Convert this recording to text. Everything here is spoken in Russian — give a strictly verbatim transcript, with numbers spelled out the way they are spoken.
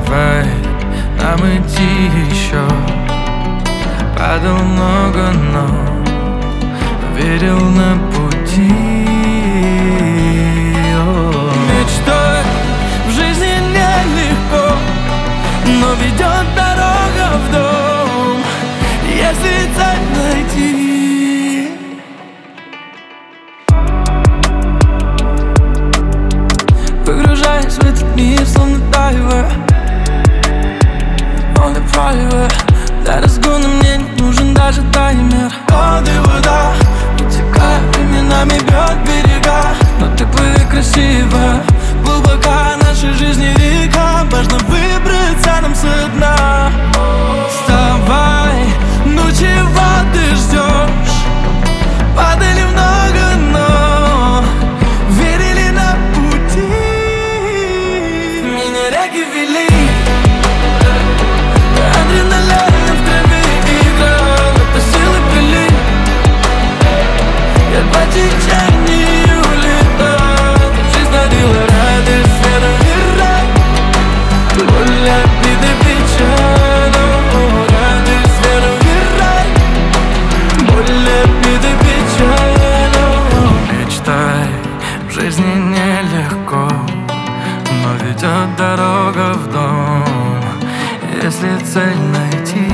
давай нам идти еще. Падал много, но верил на пути. О, мечтой в жизни нелегко, но ведет дорога в дом, если цель найти. Погружаясь в этот мир, словно дайвер, он и прайвер. Для разгона мне не нужен даже таймер. Воды, вода, утекая, временами бьет берега. Но ты плыви красиво, глубока нашей жизни река. Важно выбраться нам со дна. Вставай, ну чего ты ждешь? Падали много, но верили на пути. Меня реки вели, адреналин в крови играл, это силы прилив. Я по течению летал, жизнь дарила радость, веру и рай. Боль, обиды, печаль, радость, веру и рай. Боль, обиды, печаль. Мечтай, в жизни нелегко, но ведет дорога в дом, если цель найти.